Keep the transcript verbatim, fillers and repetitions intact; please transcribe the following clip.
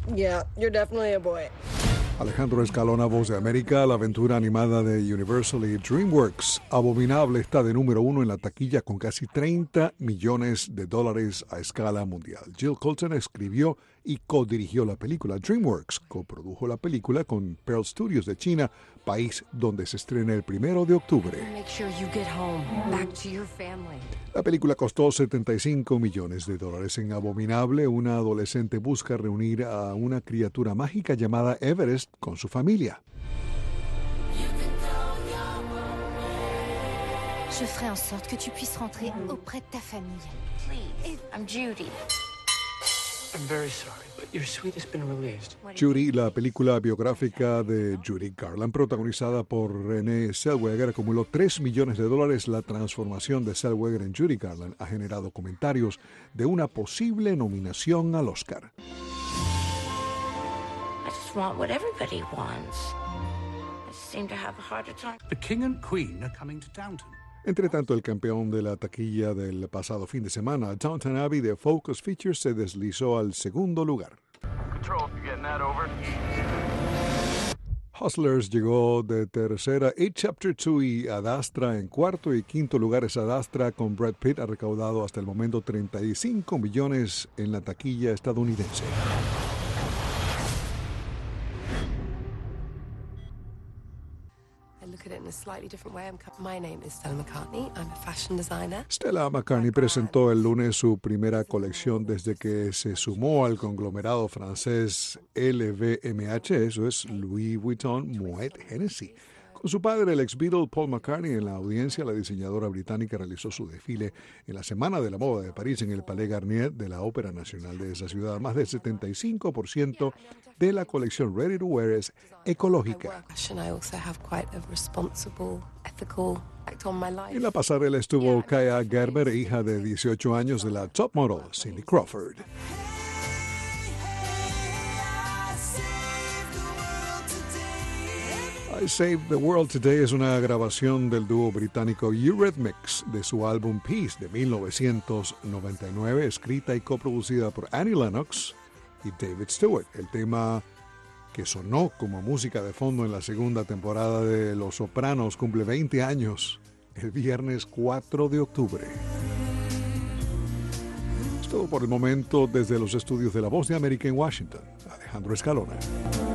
Yeah, you're definitely a boy. Alejandro Escalona, Voz de América. La aventura animada de Universal y DreamWorks, Abominable, está de número uno en la taquilla con casi treinta millones de dólares a escala mundial. Jill Colton escribió y codirigió la película. DreamWorks coprodujo la película con Pearl Studios de China, país donde se estrena el primero de octubre. Make sure you get home, back to your family. La película costó setenta y cinco millones de dólares. En Abominable, una adolescente busca reunir a una criatura mágica llamada Everest con su familia. Je ferai en sorte que tu puisses rentrer auprès de ta famille. Please, I'm Judy. I'm very sorry, but your suite has been released. Judy, la película biográfica de Judy Garland, protagonizada por Renée Zellweger, acumuló tres millones de dólares. La transformación de Zellweger en Judy Garland ha generado comentarios de una posible nominación al Oscar. I just want what everybody wants. I seem to have a harder time. The King and Queen are coming to Downton. Entre tanto, el campeón de la taquilla del pasado fin de semana, Downton Abbey de Focus Features, se deslizó al segundo lugar. Control, you getting that over? Hustlers llegó de tercera, It Chapter dos y Ad Astra en cuarto y quinto lugares. Ad Astra con Brad Pitt ha recaudado hasta el momento treinta y cinco millones en la taquilla estadounidense. Look at it in a slightly different way. I'm, my name is Stella McCartney. I'm a fashion designer. Stella McCartney presentó el lunes su primera colección desde que se sumó al conglomerado francés L V M H, eso es Louis Vuitton Moet Hennessy. Con su padre, el ex Beatle Paul McCartney, en la audiencia, la diseñadora británica realizó su desfile en la Semana de la Moda de París en el Palais Garnier de la Ópera Nacional de esa ciudad. Más del setenta y cinco por ciento de la colección Ready to Wear es ecológica. En la pasarela estuvo Kaya Gerber, hija de dieciocho años de la top model Cindy Crawford. I Saved the World Today es una grabación del dúo británico Eurythmics de su álbum Peace de mil novecientos noventa y nueve, escrita y coproducida por Annie Lennox y David Stewart. El tema que sonó como música de fondo en la segunda temporada de Los Sopranos cumple veinte años el viernes cuatro de octubre. Es todo por el momento desde los estudios de La Voz de América en Washington. Alejandro Escalona.